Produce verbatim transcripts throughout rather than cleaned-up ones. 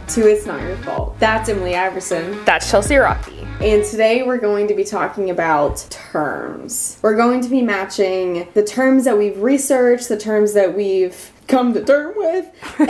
to It's Not Your Fault. That's Emily Iverson. That's Chelsea Rocky. And today we're going to be talking about terms. We're going to be matching the terms that we've researched, the terms that we've come to term with,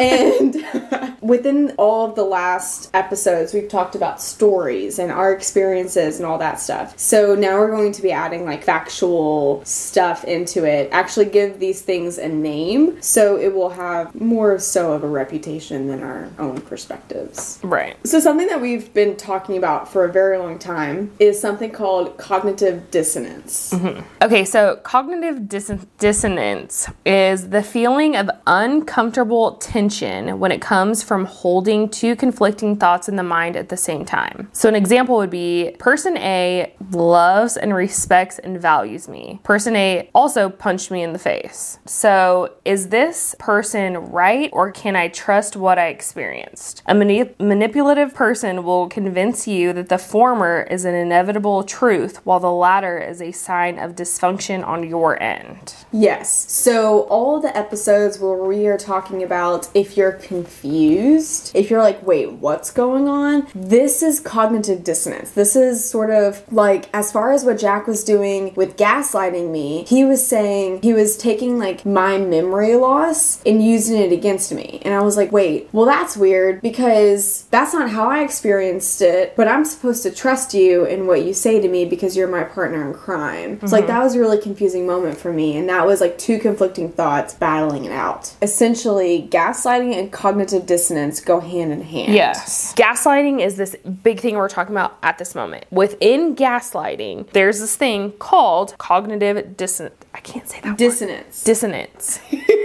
and within all of the last episodes we've talked about stories and our experiences and all that stuff. So now we're going to be adding like factual stuff into it, actually give these things a name so it will have more so of a reputation than our own perspectives. Right. So something that we've been talking about for a very long time is something called cognitive dissonance. Mm-hmm. Okay, so cognitive dis- dissonance is the feeling of uncomfortable tension when it comes from holding two conflicting thoughts in the mind at the same time. So an example would be person A loves and respects and values me. Person A also punched me in the face. So is this person right, or can I trust what I experienced? A mani- manipulative person will convince you that the former is an inevitable truth while the latter is a sign of dysfunction on your end. Yes. So all the episodes where we are talking about if you're confused, if you're like, wait, what's going on? This is cognitive dissonance. This is sort of like, as far as what Jack was doing with gaslighting me, he was saying he was taking like my memory loss and using it against me. And I was like, wait, well, that's weird because that's not how I experienced it, but I'm supposed to trust you in what you say to me because you're my partner in crime. Mm-hmm. So like that was a really confusing moment for me. And that was like two conflicting thoughts battling it out. Essentially, gaslighting and cognitive dissonance go hand in hand. Yes. Gaslighting is this big thing we're talking about at this moment. Within gaslighting, there's this thing called cognitive dissonance. I can't say that Dissonance. word. Dissonance.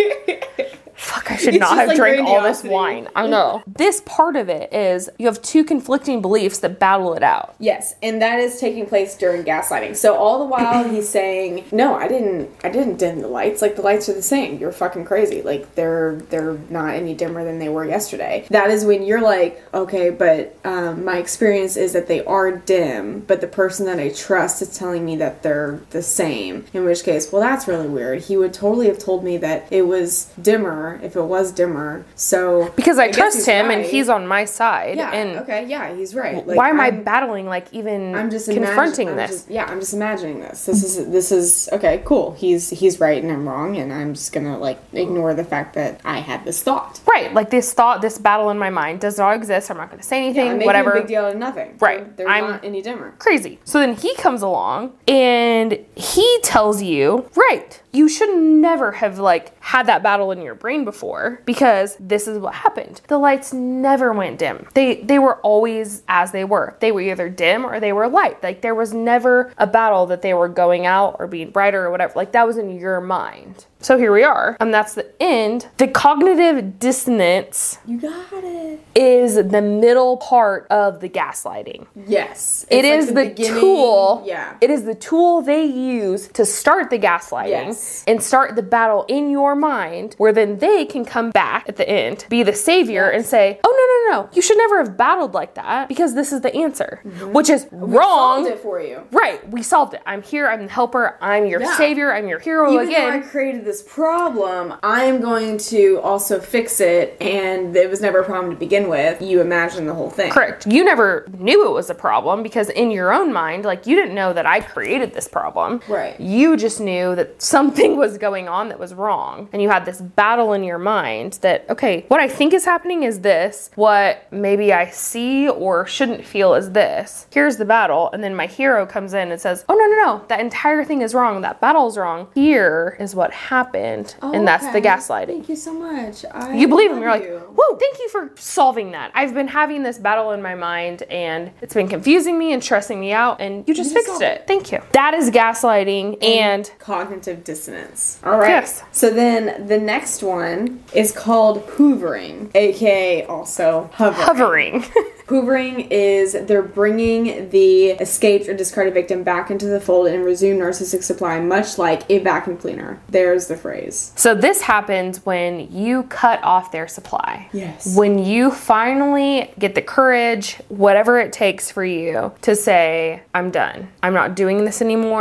Fuck, I should It's not just have like drank all grandiosity. this wine. I know. This part of it is you have two conflicting beliefs that battle it out. Yes, and that is taking place during gaslighting. So all the while he's saying, "No, I didn't. I didn't dim the lights. Like the lights are the same. You're fucking crazy. Like they're they're not any dimmer than they were yesterday." That is when you're like, "Okay, but um, my experience is that they are dim, but the person that I trust is telling me that they're the same." In which case, well, that's really weird. He would totally have told me that it was dimmer if it was dimmer. So because I, I guess trust he's him right. and he's on my side. Yeah. And okay. Yeah, he's right. Like, why am I'm, I battling? Like even I'm just confronting imagine, I'm this. just, yeah, I'm just imagining this. This is this is okay. Cool. He's he's right and I'm wrong, and I'm just gonna like ignore the fact that I had this thought. Right. Like this thought, this battle in my mind does not exist. I'm not going to say anything. Yeah, I'm making whatever. a big deal out of nothing. Right. They're, they're I'm not any dimmer. Crazy. So then he comes along and he tells you, right, you should never have like had that battle in your brain before because this is what happened. The lights never went dim. They they were always as they were. They were either dim or they were light. Like there was never a battle that they were going out or being brighter or whatever. Like that was in your mind. So here we are, and that's the end. The cognitive dissonance You got it. is the middle part of the gaslighting. Yes. It It's is like the, beginning- tool. Yeah. It is the tool they use to start the gaslighting Yes. and start the battle in your mind, where then they can come back at the end, be the savior, Yes. and say, "Oh no, no, no! You should never have battled like that because this is the answer," Mm-hmm. which is We wrong. solved it for you. Right? We solved it. I'm here. I'm the helper. I'm your Yeah. savior. I'm your hero Even again. though I created this problem, I'm going to also fix it, and it was never a problem to begin with. You imagine the whole thing. Correct. You never knew it was a problem because in your own mind, like you didn't know that I created this problem. Right. You just knew that something was going on that was wrong. And you had this battle in your mind that, okay, what I think is happening is this. What maybe I see or shouldn't feel is this. Here's the battle. And then my hero comes in and says, oh, no, no, no. That entire thing is wrong. That battle is wrong. Here is what happened. Oh, and that's the okay. gaslighting. Thank you so much. I You believe him. love You're like, you. whoa, thank you for solving that. I've been having this battle in my mind and it's been confusing me and stressing me out and you just You just fixed solved it. Thank you. That is gaslighting and cognitive dissonance. All right. Yes. So then the next one is called hoovering, aka also hovering. hovering. Hoovering is they're bringing the escaped or discarded victim back into the fold and resume narcissistic supply, much like a vacuum cleaner. There's the phrase. So this happens when you cut off their supply. Yes. When you finally get the courage, whatever it takes for you to say, I'm done. I'm not doing this anymore.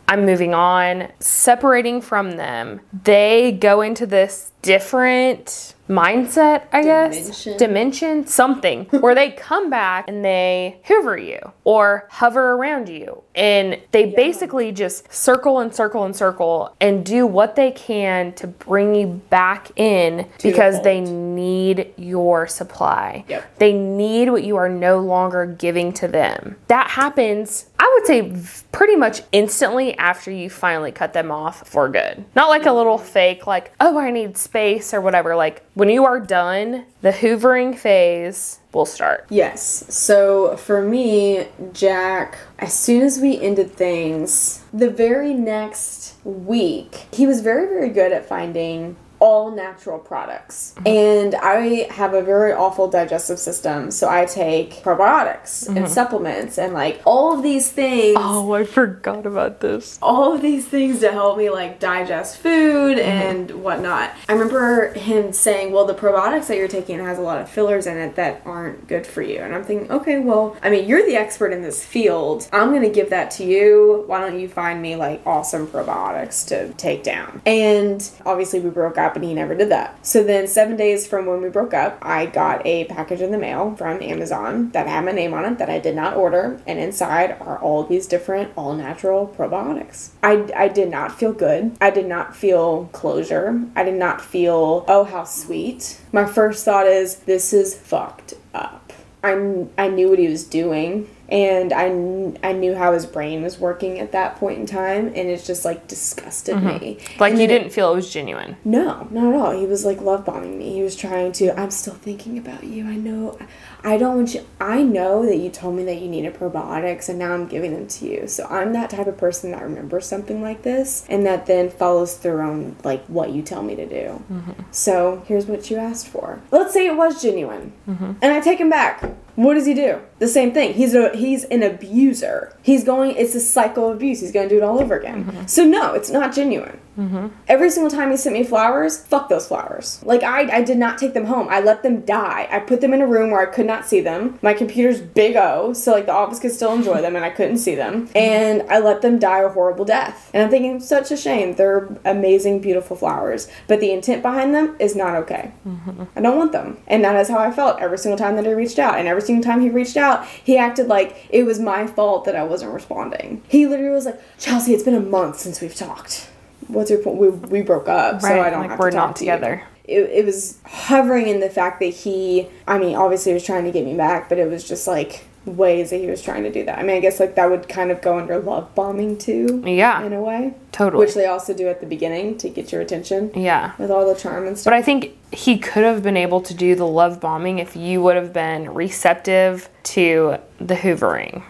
I'm moving on, separating from them, they go into this different mindset, I Dimension. guess, dimension, something, where they come back and they hoover you or hover around you. And they yeah. basically just circle and circle and circle and do what they can to bring you back in to because the they need your supply. Yep. They need what you are no longer giving to them. That happens, I would say, pretty much instantly after you finally cut them off for good. Not like a little fake, like, oh, I need space or whatever. Like, when you are done, the hoovering phase will start. Yes. So for me, Jack, as soon as we ended things, the very next week, he was very, very good at finding all natural products. Mm-hmm. And I have a very awful digestive system, so I take probiotics mm-hmm. and supplements and like all of these things. Oh, I forgot about this. All of these things to help me like digest food mm-hmm. and whatnot. I remember him saying, well, the probiotics that you're taking has a lot of fillers in it that aren't good for you. And I'm thinking, okay, well, I mean, you're the expert in this field. I'm going to give that to you. Why don't you find me like awesome probiotics to take down? And obviously we broke up and he never did that. So then seven days from when we broke up, I got a package in the mail from Amazon that had my name on it that I did not order. And inside are all these different all natural probiotics. I, I did not feel good. I did not feel closure. I did not feel, oh, how sweet. My first thought is, this is fucked up. I, I knew what he was doing. And I, I knew how his brain was working at that point in time, and it just, like, disgusted mm-hmm. me. Like, and you didn't it, feel it was genuine? No, not at all. He was, like, love bombing me. He was trying to, I'm still thinking about you. I know, I don't want you, I know that you told me that you needed probiotics, and now I'm giving them to you. So I'm that type of person that remembers something like this, and that then follows through on, like, what you tell me to do. Mm-hmm. So here's what you asked for. Let's say it was genuine, mm-hmm. and I take him back. What does he do? The same thing. He's a he's an abuser. He's going, it's a cycle of abuse. He's going to do it all over again. Mm-hmm. So no, it's not genuine. Mm-hmm. Every single time he sent me flowers, fuck those flowers. Like, I, I did not take them home. I let them die. I put them in a room where I could not see them. My computer's big O, so, like, the office could still enjoy them, and I couldn't see them. And I let them die a horrible death. And I'm thinking, such a shame. They're amazing, beautiful flowers. But the intent behind them is not okay. Mm-hmm. I don't want them. And that is how I felt every single time that he reached out. And every single time he reached out, he acted like it was my fault that I wasn't responding. He literally was like, Chelsea, it's been a month since we've talked. What's your point? We, we broke up, right. So I don't like have we're to talk not to together. You. It, it was hovering in the fact that he, I mean, obviously he was trying to get me back, but it was just like ways that he was trying to do that. I mean, I guess like that would kind of go under love bombing too. Yeah. In a way. Totally. Which they also do at the beginning to get your attention. Yeah. With all the charm and stuff. But I think he could have been able to do the love bombing if you would have been receptive to the hoovering.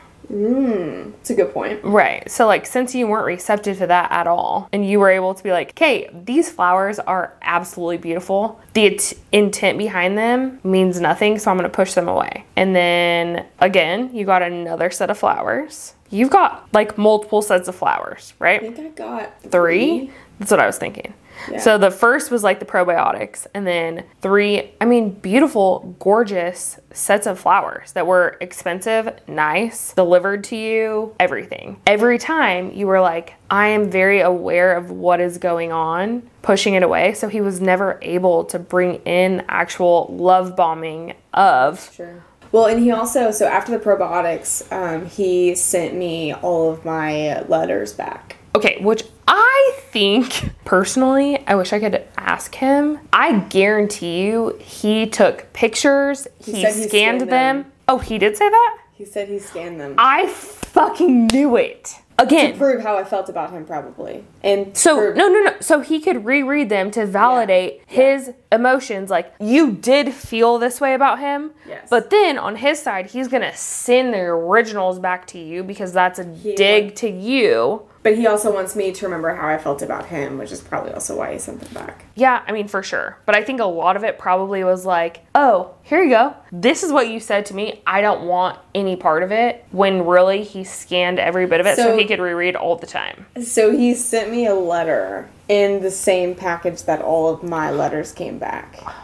Mm, that's a good point. Right. So, like, since you weren't receptive to that at all, and you were able to be like, okay, these flowers are absolutely beautiful. The t- intent behind them means nothing, so I'm going to push them away. And then, again, you got another set of flowers. You've got, like, multiple sets of flowers, right? I think I got three. three. That's what I was thinking. Yeah. So the first was like the probiotics, and then three, I mean, beautiful, gorgeous sets of flowers that were expensive, nice, delivered to you, everything. Every time you were like, I am very aware of what is going on, pushing it away. So he was never able to bring in actual love bombing of... Sure. Well, and he also, so after the probiotics, um, he sent me all of my letters back. Okay, which I think, personally, I wish I could ask him. I guarantee you he took pictures, he, he scanned, scanned them. them. Oh, he did say that? He said he scanned them. I fucking knew it. Again. To prove how I felt about him, probably. And so, prove- no, no, no. So he could reread them to validate yeah. his yeah. emotions. Like, you did feel this way about him. Yes. But then, on his side, he's going to send the originals back to you because that's a he dig would. to you. But he also wants me to remember how I felt about him, which is probably also why he sent them back. Yeah, I mean, for sure. But I think a lot of it probably was like, oh, here you go. This is what you said to me. I don't want any part of it. When really he scanned every bit of it so, so he could reread all the time. So he sent me a letter in the same package that all of my letters came back. Oh my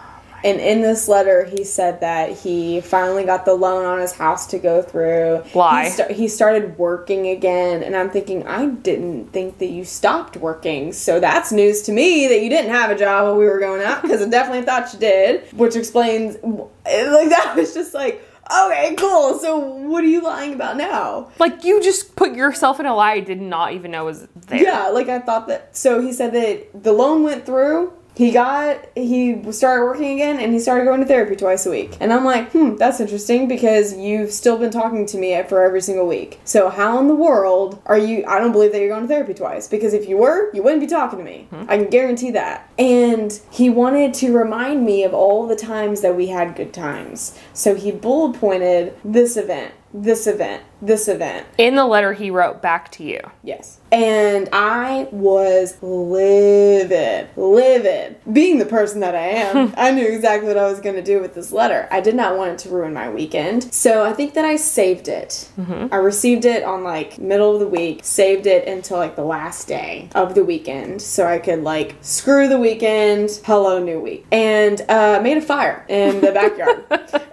And in this letter, he said that he finally got the loan on his house to go through. Lie. He, sta- he started working again. And I'm thinking, I didn't think that you stopped working. So that's news to me that you didn't have a job while we were going out, because I definitely thought you did. Which explains, like, that was just like, okay, cool. So what are you lying about now? Like, you just put yourself in a lie I did not even know was there. Yeah, like I thought that. So he said that the loan went through. He got, he started working again, and he started going to therapy twice a week. And I'm like, hmm, that's interesting, because you've still been talking to me for every single week. So how in the world are you, I don't believe that you're going to therapy twice, because if you were, you wouldn't be talking to me. Hmm. I can guarantee that. And he wanted to remind me of all the times that we had good times. So he bullet pointed this event, this event, this event. In the letter he wrote back to you. Yes. And I was livid, livid. Being the person that I am, I knew exactly what I was going to do with this letter. I did not want it to ruin my weekend. So I think that I saved it. Mm-hmm. I received it on like middle of the week, saved it until like the last day of the weekend. So I could like screw the weekend, hello new week. And uh, made a fire in the backyard.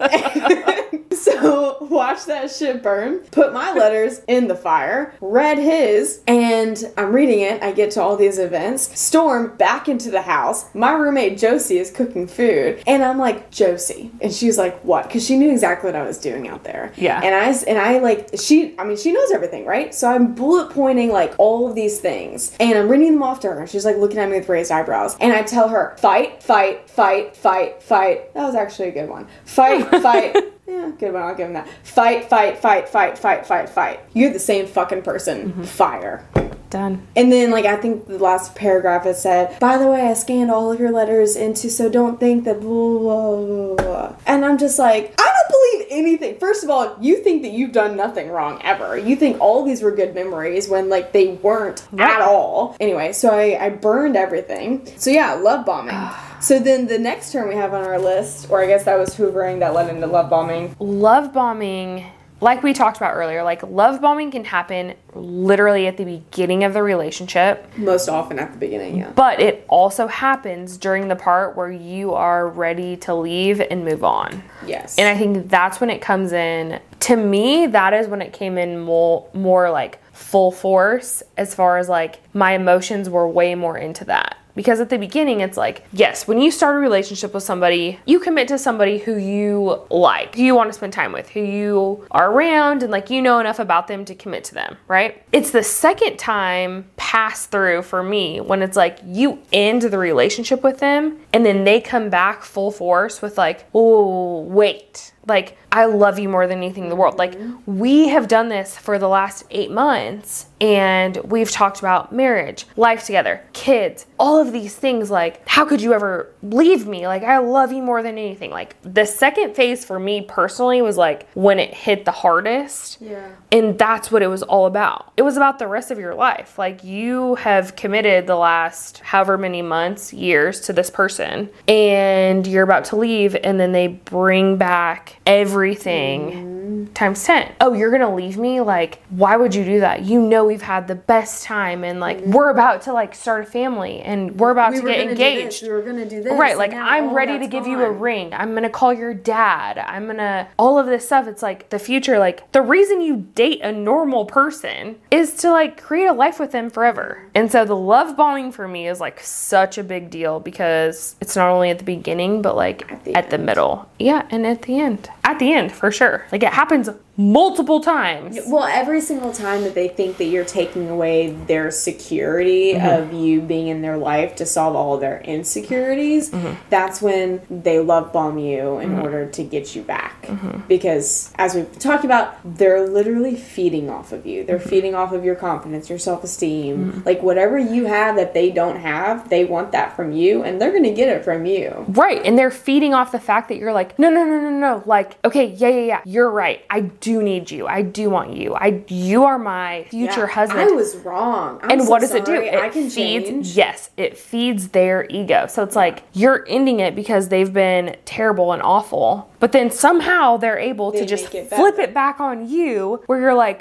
So watch that shit burn, put my letters in the fire, read his, and I'm reading it. I get to all these events, storm back into the house. My roommate Josie is cooking food, and I'm like, Josie, and she's like, what? Because she knew exactly what I was doing out there. Yeah. And I and I like she. I mean, she knows everything, right? So I'm bullet pointing like all of these things, and I'm reading them off to her. She's like looking at me with raised eyebrows, and I tell her, fight, fight, fight, fight, fight. That was actually a good one. Fight, fight. Yeah, good one. I'll give him that. Fight, fight, fight, fight, fight, fight, fight. You're the same fucking person. Mm-hmm. Fire. Done. And then, like, I think the last paragraph it said, by the way, I scanned all of your letters into, so don't think that blah, blah, blah, blah. And I'm just like, I don't believe anything. First of all, you think that you've done nothing wrong ever. You think all these were good memories when, like, they weren't yep. at all. Anyway, so I, I burned everything. So, yeah, love bombing. So then the next term we have on our list, or I guess that was hoovering that led into love bombing. Love bombing, like we talked about earlier, like love bombing can happen literally at the beginning of the relationship. Most often at the beginning, yeah. But it also happens during the part where you are ready to leave and move on. Yes. And I think that's when it comes in. To me, that is when it came in more, more like full force, as far as like my emotions were way more into that. Because at the beginning, it's like, yes, when you start a relationship with somebody, you commit to somebody who you like, who you want to spend time with, who you are around, and like you know enough about them to commit to them, right? It's the second time pass through for me when it's like you end the relationship with them and then they come back full force with like, oh, wait. Like, I love you more than anything in the world. Like, we have done this for the last eight months and we've talked about marriage, life together, kids, all of these things. Like, how could you ever leave me? Like, I love you more than anything. Like, the second phase for me personally was like when it hit the hardest. Yeah. And that's what it was all about. It was about the rest of your life. Like, you have committed the last however many months, years to this person, and you're about to leave, and then they bring back everything mm. times ten. Oh, you're gonna leave me? Like, why would you do that? You know we've had the best time, and like mm. we're about to like start a family, and we're about we to get engaged. We were gonna do this. Right, like I'm ready to give gone. you a ring. I'm gonna call your dad. I'm gonna all of this stuff. It's like the future. Like, the reason you date a normal person is to like create a life with them forever. And so the love bombing for me is like such a big deal, because it's not only at the beginning, but like at the, at the middle. Yeah, and at the end. At the end, for sure. Like, it happens multiple times. Well, every single time that they think that you're taking away their security mm-hmm. of you being in their life to solve all of their insecurities, mm-hmm. that's when they love bomb you in mm-hmm. order to get you back. Mm-hmm. Because, as we've talked about, they're literally feeding off of you. They're mm-hmm. feeding off of your confidence, your self-esteem. Mm-hmm. Like, whatever you have that they don't have, they want that from you, and they're going to get it from you. Right, and they're feeding off the fact that you're like, no, no, no, no, no. Like, okay, yeah, yeah, yeah, you're right. I do need you. I do want you. I you are my future yeah, husband. I was wrong. I'm and so what does sorry. it do? It I can feeds change. Yes, it feeds their ego. So it's yeah. like you're ending it because they've been terrible and awful. But then somehow they're able they to just it flip it back on you, where you're like,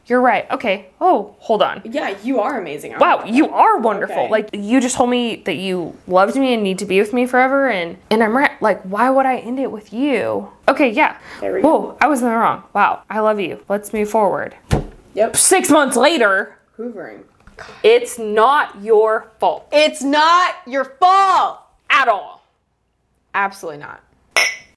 you're right. Okay. Oh, hold on. Yeah, you are amazing. I'm Wow, you are wonderful. Okay. Like, you just told me that you loved me and need to be with me forever, and and I'm right. Like, why would I end it with you? Okay, yeah. There we Whoa, go. I was in the wrong. Wow, I love you. Let's move forward. Yep. Six months later, Hoovering. it's not your fault It's not your fault. at all. Absolutely not.